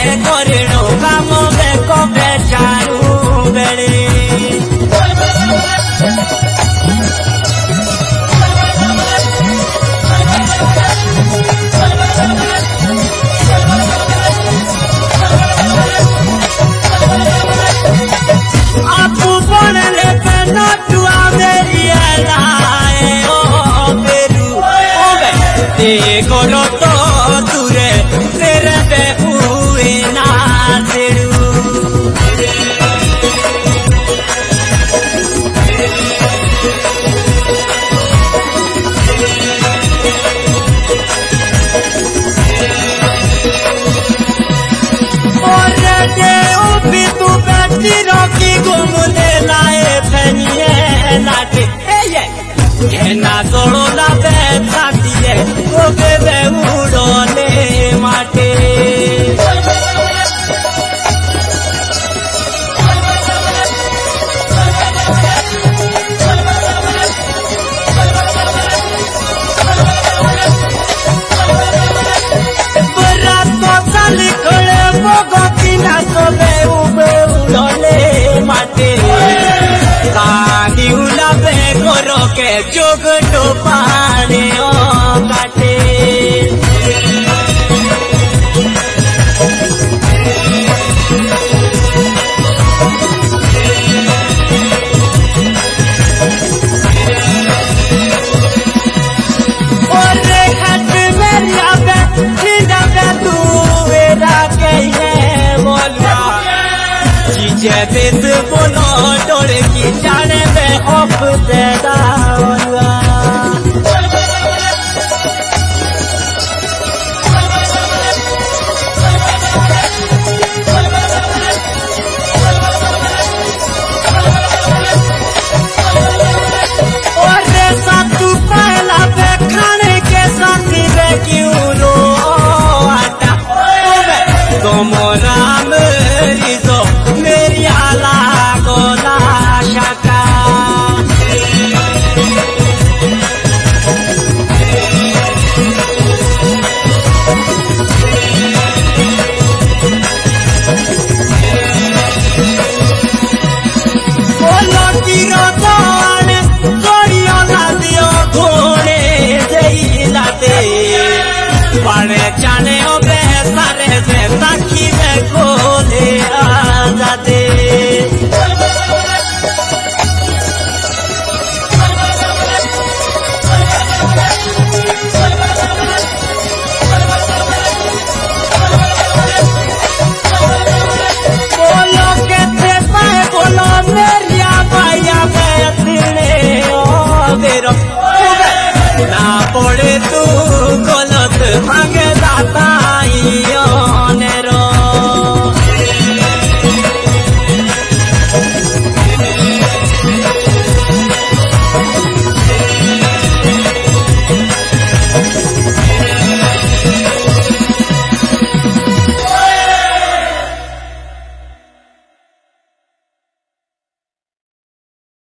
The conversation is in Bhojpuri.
करिणो काम बेको बेचारू बेले आपू बनले पे नटुआ मेरी लाए ओ बेरू ओ बे करो तो तुरे तेरे पे हुए ना तेरू और दे उभी तू बैठी रोकी घूमने लाए फनिए लाटे ये ना सोड़ो ना बैठा दिए वो बे उड़ोने माटे के जोग तो पाने ओ काटे और हाथ मेरी आबे छिंदा पे तू वेरा के है बोलवा जीजे बेद बोलो डोले की जाने पे ऑफ देदा राम रिजो मेरी आला गोला शाका बोलो तीरो जाने जोड़ियो ना दियो घोड़े जई लाते पड़े जाने ओ बेसारे से ताकि मैं खोले आजादे बोलो कहते पाए बोलो मेरिया भैया बैठने ओ बेरो ना पड़े तू गलत मांगे दाता